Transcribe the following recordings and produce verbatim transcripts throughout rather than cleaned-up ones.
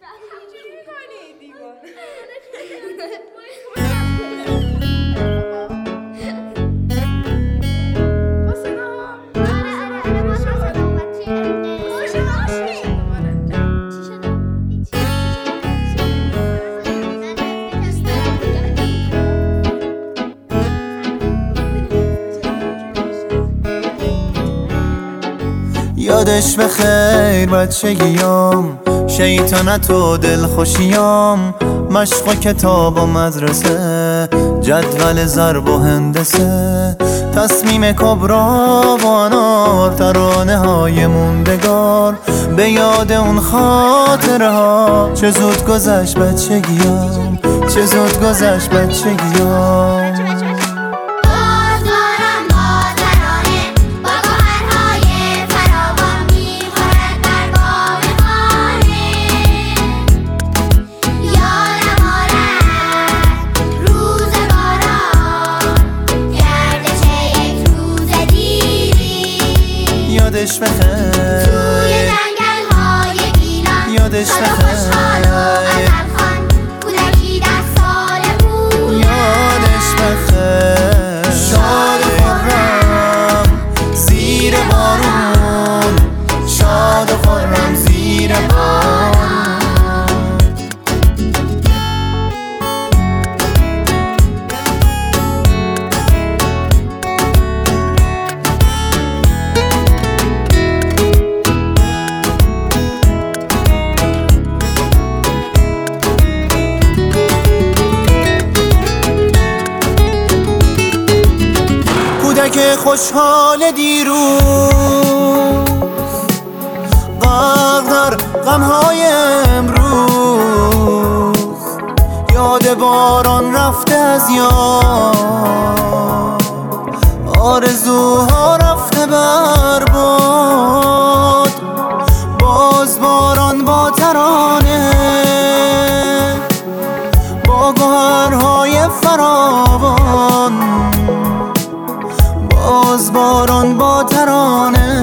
یادش بخیر بچگیام، شیطنت و دلخوشیام، مشق و کتاب و مدرسه، جدول ضرب و هندسه، تصمیم کبرا و انار، ترانه های موندگار، به یاد اون خاطره ها. چه زود گذشت بچگیام، چه زود گذشت بچگیام. یادش بخیر توی جنگل های گیلان، یادش بخیر خان کودکی ده ساله بود. یادش بخیر شاد و خرم زیر بارون، شاد و خرم زیر بارون. که خوشحال دیروز غرق در غمهای امروز، یاد باران رفته از یاد، آرزوها رفته برباد. باز باران با ترانه، با گوهرهای فراوان، باز باران با ترانه.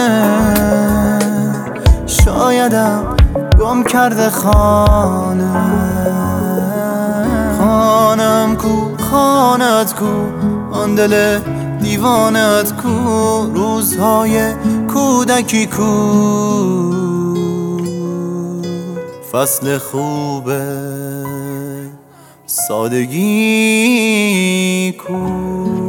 شایدم گم کرده خانه، خانم کو، خانت کو، آن دل دیوانت کو، روزهای کودکی کو، فصل خوبه سادگی کو.